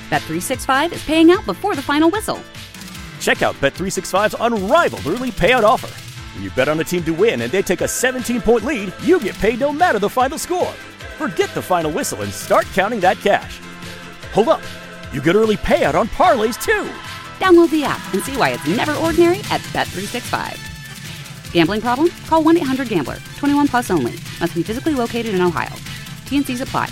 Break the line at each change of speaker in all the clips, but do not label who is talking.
Bet365 is paying out before the final whistle.
Check out Bet365's unrivaled early payout offer. When you bet on a team to win and they take a 17-point lead, you get paid no matter the final score. Forget the final whistle and start counting that cash. Hold up. You get early payout on parlays, too.
Download the app and see why it's never ordinary at Bet365. Gambling problem? Call 1-800-GAMBLER. 21 plus only. Must be physically located in Ohio. T&Cs apply.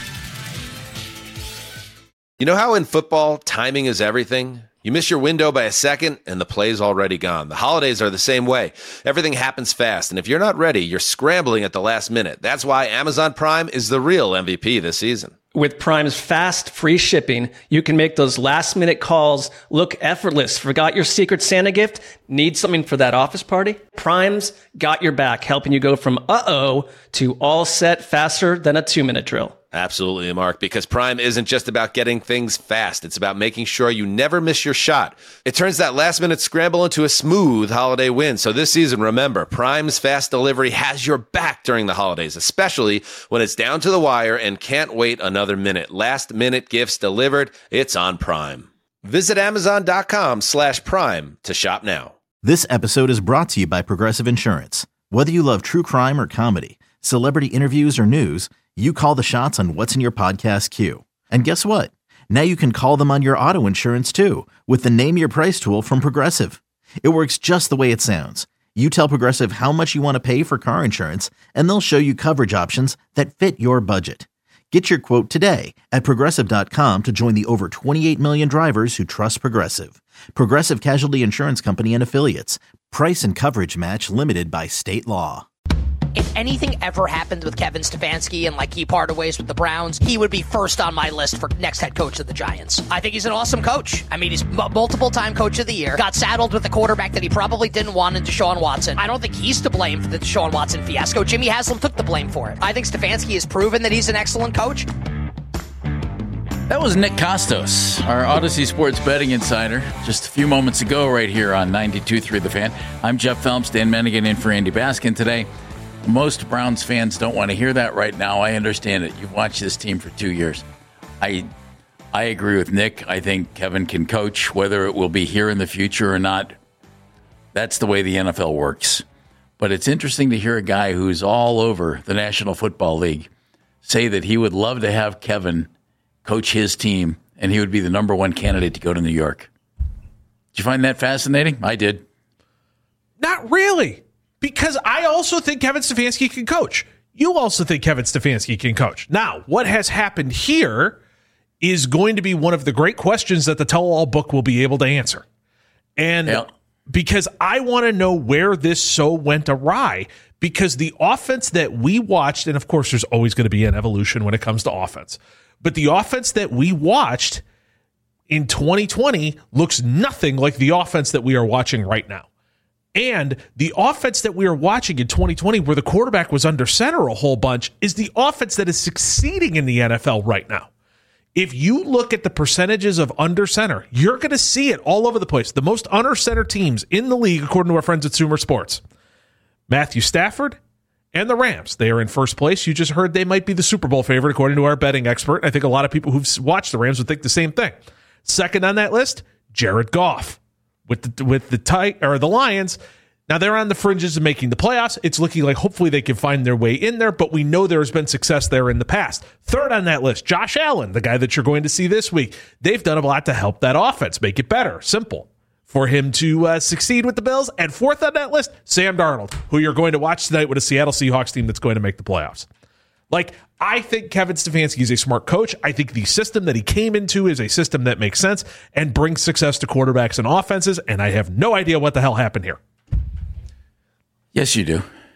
You know how in football, timing is everything? You miss your window by a second, and the play's already gone. The holidays are the same way. Everything happens fast, and if you're not ready, you're scrambling at the last minute. That's why Amazon Prime is the real MVP this season.
With Prime's fast, free shipping, you can make those last-minute calls look effortless. Forgot your Secret Santa gift? Need something for that office party? Prime's got your back, helping you go from uh-oh to all set faster than a 2-minute drill.
Absolutely, Mark, because Prime isn't just about getting things fast. It's about making sure you never miss your shot. It turns that last-minute scramble into a smooth holiday win. So this season, remember, Prime's fast delivery has your back during the holidays, especially when it's down to the wire and can't wait another minute. Last-minute gifts delivered, it's on Prime. Visit Amazon.com/Prime to shop now.
This episode is brought to you by Progressive Insurance. Whether you love true crime or comedy, celebrity interviews or news, you call the shots on what's in your podcast queue. And guess what? Now you can call them on your auto insurance too with the Name Your Price tool from Progressive. It works just the way it sounds. You tell Progressive how much you want to pay for car insurance, and they'll show you coverage options that fit your budget. Get your quote today at Progressive.com to join the over 28 million drivers who trust Progressive. Progressive Casualty Insurance Company and Affiliates. Price and coverage match limited by state law.
If anything ever happened with Kevin Stefanski and he parted ways with the Browns, he would be first on my list for next head coach of the Giants. I think he's an awesome coach. I mean, he's multiple-time coach of the year. Got saddled with a quarterback that he probably didn't want in Deshaun Watson. I don't think he's to blame for the Deshaun Watson fiasco. Jimmy Haslam took the blame for it. I think Stefanski has proven that he's an excellent coach.
That was Nick Costos, our Odyssey Sports betting insider, just a few moments ago right here on 92.3 The Fan. I'm Jeff Phelps, Dan Mennigan in for Andy Baskin today. Most Browns fans don't want to hear that right now. I understand it. You've watched this team for 2 years. I agree with Nick. I think Kevin can coach, whether it will be here in the future or not. That's the way the NFL works. But it's interesting to hear a guy who's all over the National Football League say that he would love to have Kevin coach his team, and he would be the number one candidate to go to New York. Did you find that fascinating? I did.
Not really. Because I also think Kevin Stefanski can coach. You also think Kevin Stefanski can coach. Now, what has happened here is going to be one of the great questions that the tell-all book will be able to answer. And because I want to know where this so went awry, because the offense that we watched, and of course there's always going to be an evolution when it comes to offense, but the offense that we watched in 2020 looks nothing like the offense that we are watching right now. And the offense that we are watching in 2020, where the quarterback was under center a whole bunch, is the offense that is succeeding in the NFL right now. If you look at the percentages of under center, you're going to see it all over the place. The most under center teams in the league, according to our friends at Sumer Sports, Matthew Stafford and the Rams. They are in first place. You just heard they might be the Super Bowl favorite, according to our betting expert. I think a lot of people who've watched the Rams would think the same thing. Second on that list, Jared Goff. With the Lions. Now they're on the fringes of making the playoffs. It's looking like hopefully they can find their way in there, but we know there has been success there in the past. Third on that list, Josh Allen, the guy that you're going to see this week. They've done a lot to help that offense, make it better, simple for him to succeed with the Bills. And fourth on that list, Sam Darnold, who you're going to watch tonight with a Seattle Seahawks team that's going to make the playoffs. I think Kevin Stefanski is a smart coach. I think the system that he came into is a system that makes sense and brings success to quarterbacks and offenses, and I have no idea what the hell happened here.
Yes, you do.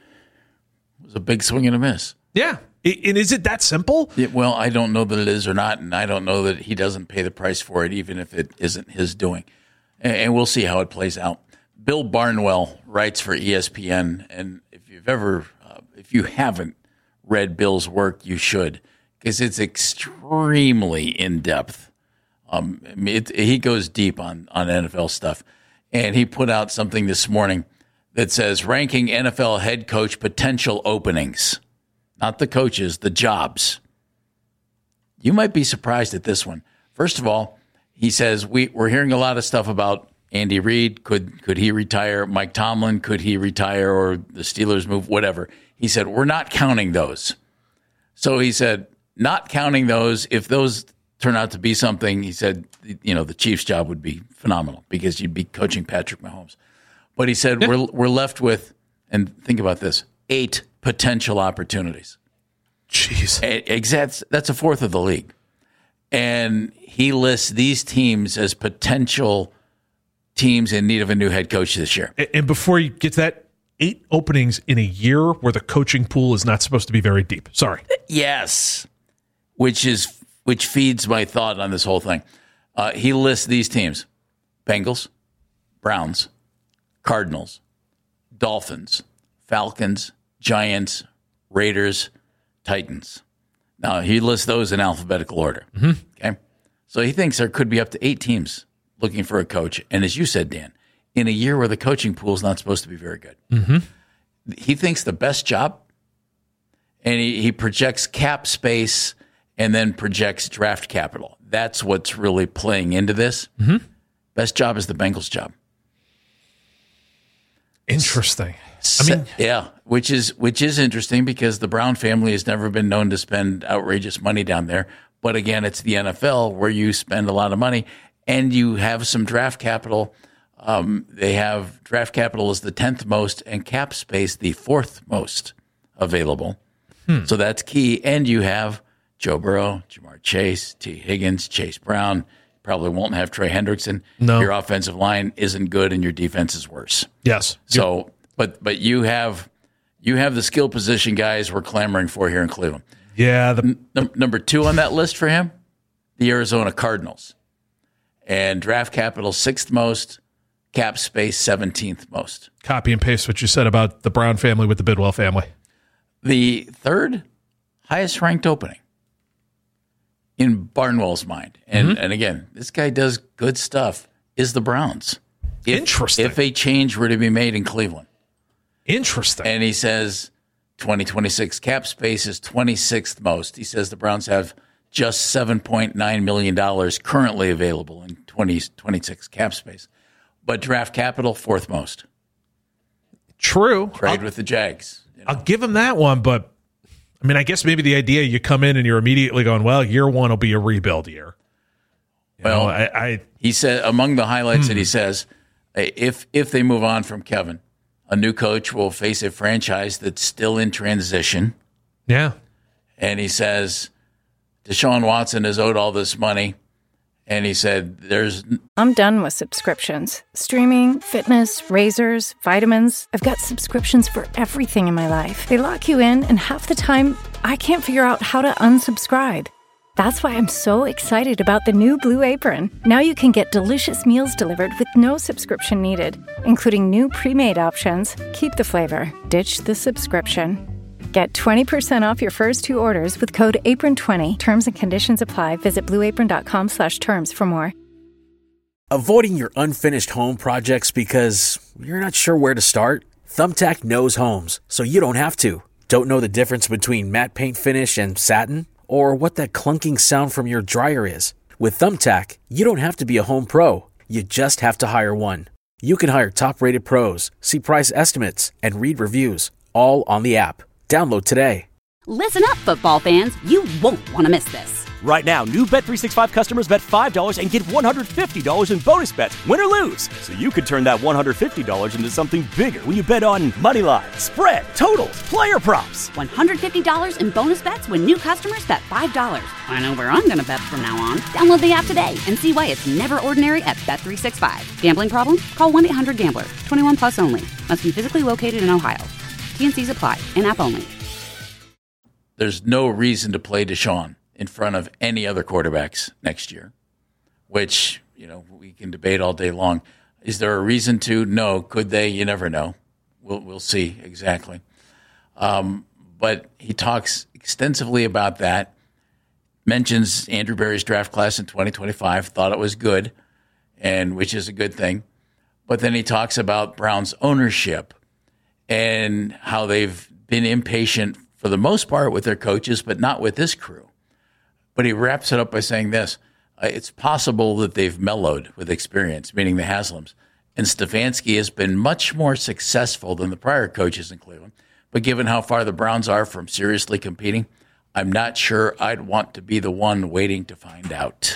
It was a big swing and a miss.
Yeah. And is it that simple?
Yeah, well, I don't know that it is or not, and I don't know that he doesn't pay the price for it, even if it isn't his doing. And we'll see how it plays out. Bill Barnwell writes for ESPN, and if you haven't read Bill's work, you should, because it's extremely in-depth. He goes deep on NFL stuff, and he put out something this morning that says ranking NFL head coach potential openings, not the coaches, the jobs. You might be surprised at this one. First of all, he says, we're hearing a lot of stuff about Andy Reid. Could he retire? Mike Tomlin, could he retire, or the Steelers move, whatever. He said, we're not counting those. So he said, not counting those, if those turn out to be something, he said, the Chiefs' job would be phenomenal because you'd be coaching Patrick Mahomes. But he said, we're left with, and think about this, 8 potential opportunities.
Jeez.
That's a fourth of the league. And he lists these teams as potential teams in need of a new head coach this year.
And before you get to that, 8 openings in a year where the coaching pool is not supposed to be very deep. Sorry.
Yes. Which feeds my thought on this whole thing. He lists these teams: Bengals, Browns, Cardinals, Dolphins, Falcons, Giants, Raiders, Titans. Now, he lists those in alphabetical order.
Mm-hmm.
Okay, so he thinks there could be up to 8 teams looking for a coach. And as you said, Dan, in a year where the coaching pool is not supposed to be very good,
mm-hmm.
he thinks the best job, and he projects cap space and then projects draft capital. That's what's really playing into this.
Mm-hmm.
Best job is the Bengals job.
Interesting.
Which is interesting because the Brown family has never been known to spend outrageous money down there. But again, it's the NFL where you spend a lot of money and you have some draft capital. They have draft capital is the 10th most and cap space the 4th most available. So that's key. And you have Joe Burrow, Jamar Chase, T. Higgins, Chase Brown. Probably won't have Trey Hendrickson.
No.
Your offensive line isn't good and your defense is worse.
Yes.
So, but you have the skill position guys we're clamoring for here in Cleveland.
Yeah.
Number 2 on that list for him, the Arizona Cardinals. And draft capital 6th most, cap space 17th most.
Copy and paste what you said about the Brown family with the Bidwell family.
The 3rd highest ranked opening in Barnwell's mind. And again, this guy does good stuff, is the Browns.
Interesting.
If a change were to be made in Cleveland.
Interesting.
And he says 2026 cap space is 26th most. He says the Browns have just $7.9 million currently available in 2026 cap space. But draft capital, 4th most.
True.
Trade with the Jags.
I'll give him that one, but I mean, I guess maybe the idea you come in and you're immediately going, well, year 1 will be a rebuild year.
He said among the highlights that he says, if they move on from Kevin, a new coach will face a franchise that's still in transition.
Yeah.
And he says, Deshaun Watson is owed all this money. And he said,
I'm done with subscriptions. Streaming, fitness, razors, vitamins. I've got subscriptions for everything in my life. They lock you in, and half the time, I can't figure out how to unsubscribe. That's why I'm so excited about the new Blue Apron. Now you can get delicious meals delivered with no subscription needed, including new pre-made options. Keep the flavor, ditch the subscription. Get 20% off your first 2 orders with code APRON20. Terms and conditions apply. Visit blueapron.com/terms for more.
Avoiding your unfinished home projects because you're not sure where to start? Thumbtack knows homes, so you don't have to. Don't know the difference between matte paint finish and satin? Or what that clunking sound from your dryer is? With Thumbtack, you don't have to be a home pro. You just have to hire one. You can hire top-rated pros, see price estimates, and read reviews, all on the app. Download today.
Listen up, football fans. You won't want to miss this.
Right now, new Bet365 customers bet $5 and get $150 in bonus bets, win or lose. So you could turn that $150 into something bigger when you bet on money line, spread, totals, player props.
$150 in bonus bets when new customers bet $5. I know where I'm going to bet from now on. Download the app today and see why it's never ordinary at Bet365. Gambling problem? Call 1-800-GAMBLER. 21 plus only. Must be physically located in Ohio. T&Cs apply. In-app only.
There's no reason to play Deshaun in front of any other quarterbacks next year, which, we can debate all day long. Is there a reason to? No. Could they? You never know. We'll see exactly. But he talks extensively about that, mentions Andrew Berry's draft class in 2025, thought it was good, and which is a good thing. But then he talks about Brown's ownership and how they've been impatient for the most part with their coaches, but not with this crew. But he wraps it up by saying this. it's possible that they've mellowed with experience, meaning the Haslams. And Stefanski has been much more successful than the prior coaches in Cleveland. But given how far the Browns are from seriously competing, I'm not sure I'd want to be the one waiting to find out.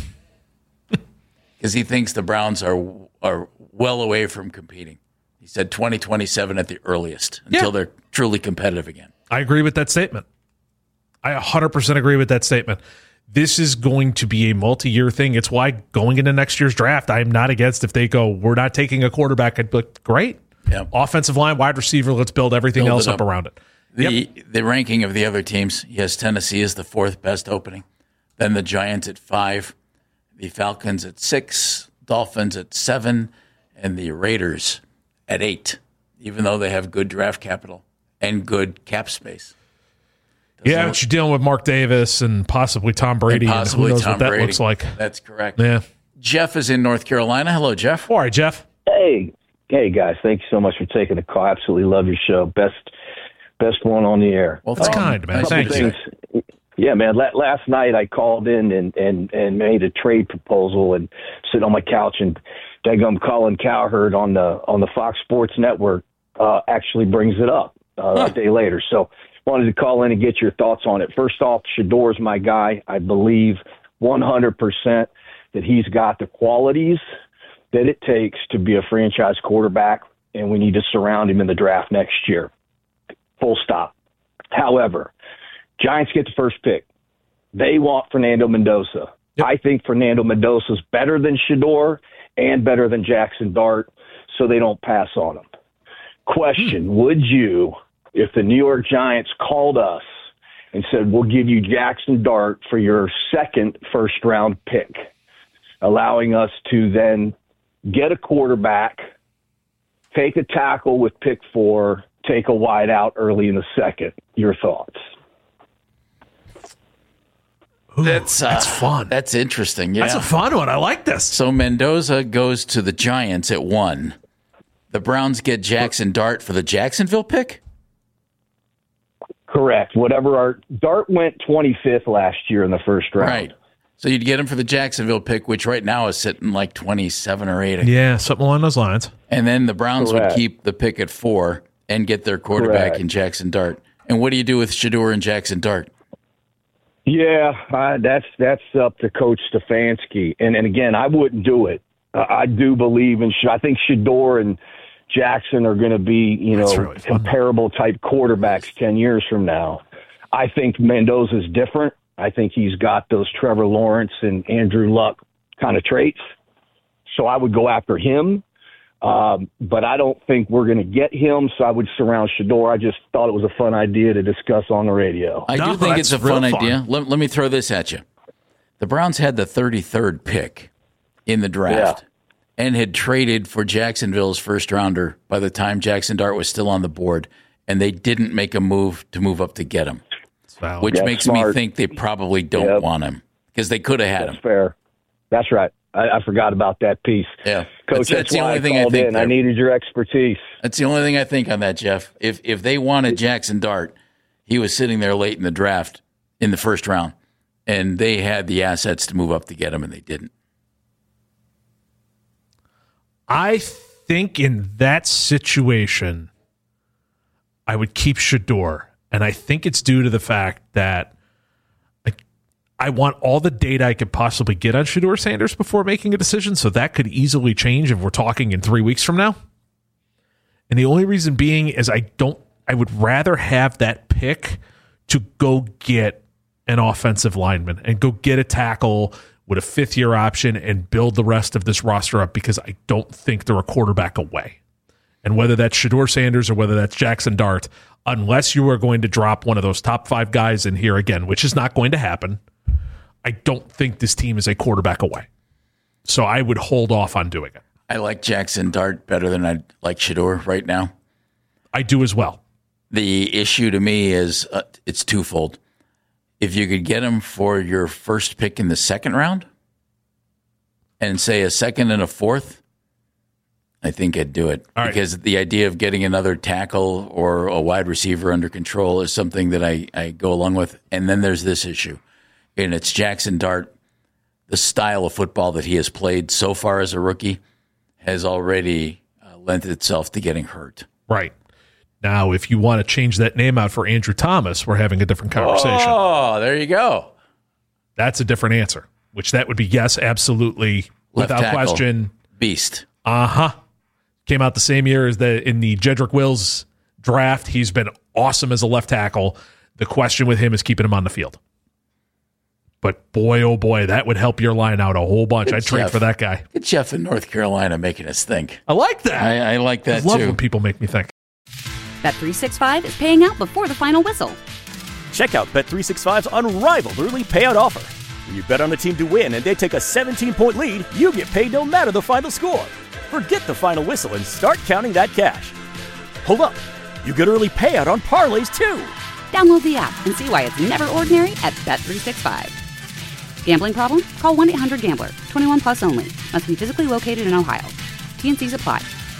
Because he thinks the Browns are well away from competing. He said 2027 at the earliest until they're truly competitive again.
I agree with that statement. I 100% agree with that statement. This is going to be a multi-year thing. It's why going into next year's draft, I'm not against if they go, we're not taking a quarterback. I'd be like, great.
Yep.
Offensive line, wide receiver, let's build everything else up around it.
The ranking of the other teams, yes, Tennessee is the 4th best opening. Then the Giants at 5, the Falcons at 6, Dolphins at 7, and the Raiders at 8, even though they have good draft capital and good cap space.
But you're dealing with Mark Davis and possibly Tom Brady. And who knows what that looks like.
That's correct.
Yeah.
Jeff is in North Carolina. Hello, Jeff.
All right, Jeff.
Hey, guys. Thank you so much for taking the call. Absolutely love your show. Best one on the air.
Well, that's kind, man. Thanks.
Yeah, man. Last night I called in and made a trade proposal and sitting on my couch, and daggum Colin Cowherd on the Fox Sports Network actually brings it up a day later. So wanted to call in and get your thoughts on it. First off, Shedor's my guy. I believe 100% that he's got the qualities that it takes to be a franchise quarterback, and we need to surround him in the draft next year. Full stop. However, Giants get the first pick. They want Fernando Mendoza. Yep. I think Fernando Mendoza's better than Shedor and better than Jackson Dart, so they don't pass on him. Question, would you, if the New York Giants called us and said, we'll give you Jackson Dart for your second first-round pick, allowing us to then get a quarterback, take a tackle with pick 4, take a wide out early in the second? Your thoughts?
Ooh, that's fun.
That's interesting. Yeah.
That's a fun one. I like this.
So Mendoza goes to the Giants at 1. The Browns get Jackson Dart for the Jacksonville pick?
Correct. Whatever Dart went 25th last year in the first round.
Right. So you'd get him for the Jacksonville pick, which right now is sitting like 27 or 8.
Yeah, something along those lines.
And then the Browns would keep the pick at 4 and get their quarterback in Jackson Dart. And what do you do with Shedor and Jackson Dart?
Yeah, that's up to Coach Stefanski. And again, I wouldn't do it. I do believe in I think Shedor and Jackson are going to be, really comparable type quarterbacks 10 years from now. I think Mendoza's different. I think he's got those Trevor Lawrence and Andrew Luck kind of traits. So I would go after him. But I don't think we're going to get him, so I would surround Shedor. I just thought it was a fun idea to discuss on the radio.
I do think it's a fun idea. Let me throw this at you. The Browns had the 33rd pick in the draft and had traded for Jacksonville's first-rounder by the time Jackson Dart was still on the board, and they didn't make a move to move up to get him, which makes me think they probably don't want him because they could have had him.
That's fair. That's right. I forgot about that piece.
Yeah.
Coach, that's the only thing I think. I needed your expertise.
That's the only thing I think on that, Jeff. If they wanted Jackson Dart, he was sitting there late in the draft in the first round, and they had the assets to move up to get him, and they didn't.
I think in that situation, I would keep Shedor, and I think it's due to the fact that I want all the data I could possibly get on Shedor Sanders before making a decision, so that could easily change if we're talking in 3 weeks from now. And the only reason being is I would rather have that pick to go get an offensive lineman and go get a tackle with a 5th-year option and build the rest of this roster up because I don't think they're a quarterback away. And whether that's Shedor Sanders or whether that's Jackson Dart, unless you are going to drop one of those top 5 guys in here again, which is not going to happen, I don't think this team is a quarterback away. So I would hold off on doing it.
I like Jackson Dart better than I like Shedor right now.
I do as well.
The issue to me is it's twofold. If you could get him for your first pick in the second round and say a second and a 4th, I think I'd do it. Because the idea of getting another tackle or a wide receiver under control is something that I go along with. And then there's this issue. And it's Jackson Dart the style of football that he has played so far as a rookie has already lent itself to getting hurt.
Right. Now, if you want to change that name out for Andrew Thomas, we're having a different conversation.
Oh, there you go.
That's a different answer, which that would be yes, absolutely,
Left
without
tackle,
question.
Beast.
Came out the same year as in the Jedrick Wills draft. He's been awesome as a left tackle. The question with him is keeping him on the field. But boy, oh boy, that would help your line out a whole bunch. I'd trade for that guy.
Get Jeff in North Carolina making us think.
I like that.
I like that
I love
too.
when people make me think.
Bet365 is paying out before the final whistle.
Check out Bet365's unrivaled early payout offer. When you bet on a team to win and they take a 17-point lead, you get paid no matter the final score. Forget the final whistle and start counting that cash. Hold up. You get early payout on parlays too.
Download the app and see why it's never ordinary at Bet365. Gambling problem? Call 1-800-GAMBLER. 21 plus only. Must be physically located in Ohio. T&Cs apply.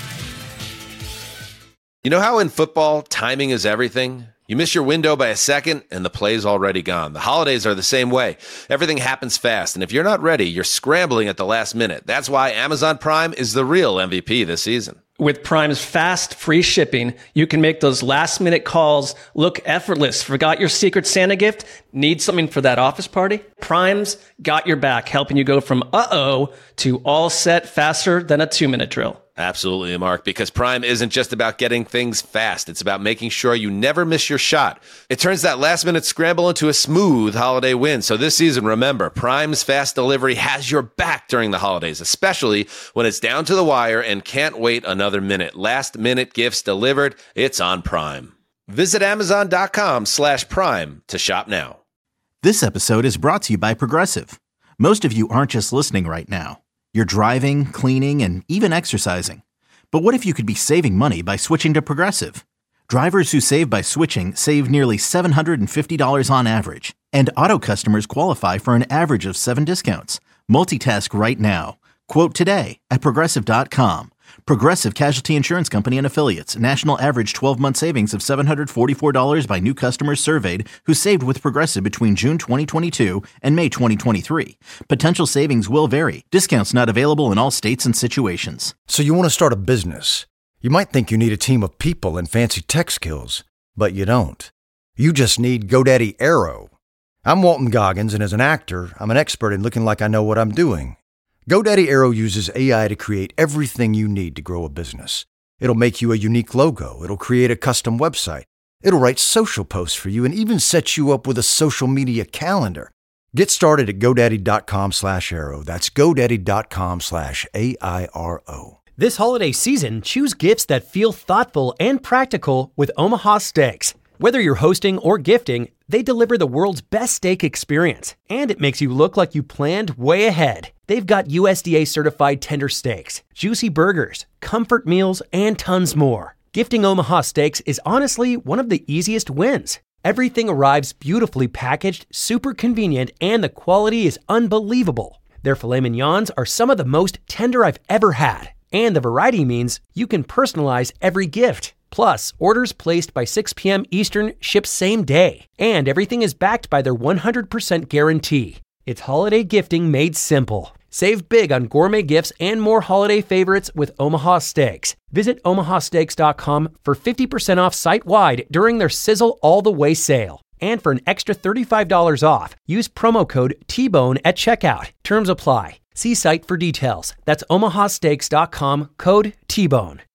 You know how in football, timing is everything? You miss your window by a second, and the play's already gone. The holidays are the same way. Everything happens fast, and if you're not ready, you're scrambling at the last minute. That's why Amazon Prime is the real MVP this season.
With Prime's fast, free shipping, you can make those last-minute calls look effortless. Forgot your Secret Santa gift? Need something for that office party? Prime's got your back, helping you go from uh-oh to all set faster than a 2-minute drill.
Absolutely, Mark, because Prime isn't just about getting things fast. It's about making sure you never miss your shot. It turns that last-minute scramble into a smooth holiday win. So this season, remember, Prime's fast delivery has your back during the holidays, especially when it's down to the wire and can't wait another minute. Last-minute gifts delivered. It's on Prime. Visit Amazon.com/Prime to shop now.
This episode is brought to you by Progressive. Most of you aren't just listening right now. You're driving, cleaning, and even exercising. But what if you could be saving money by switching to Progressive? Drivers who save by switching save nearly $750 on average. And auto customers qualify for an average of 7 discounts. Multitask right now. Quote today at Progressive.com. Progressive Casualty Insurance Company and Affiliates. National average 12-month savings of $744 by new customers surveyed who saved with Progressive between June 2022 and May 2023. Potential savings will vary. Discounts not available in all states and situations.
So you want to start a business. You might think you need a team of people and fancy tech skills, but you don't. You just need GoDaddy Aero. I'm Walton Goggins, and as an actor, I'm an expert in looking like I know what I'm doing. GoDaddy Aero uses AI to create everything you need to grow a business. It'll make you a unique logo. It'll create a custom website. It'll write social posts for you and even set you up with a social media calendar. Get started at GoDaddy.com/Aero. That's GoDaddy.com/AIRO.
This holiday season, choose gifts that feel thoughtful and practical with Omaha Steaks. Whether you're hosting or gifting, they deliver the world's best steak experience, and it makes you look like you planned way ahead. They've got USDA certified tender steaks, juicy burgers, comfort meals, and tons more. Gifting Omaha Steaks is honestly one of the easiest wins. Everything arrives beautifully packaged, super convenient, and the quality is unbelievable. Their filet mignons are some of the most tender I've ever had, and the variety means you can personalize every gift. Plus, orders placed by 6 p.m. Eastern ship same day, and everything is backed by their 100% guarantee. It's holiday gifting made simple. Save big on gourmet gifts and more holiday favorites with Omaha Steaks. Visit omahasteaks.com for 50% off site-wide during their Sizzle All the Way sale. And for an extra $35 off, use promo code TBONE at checkout. Terms apply. See site for details. That's omahasteaks.com, code TBONE.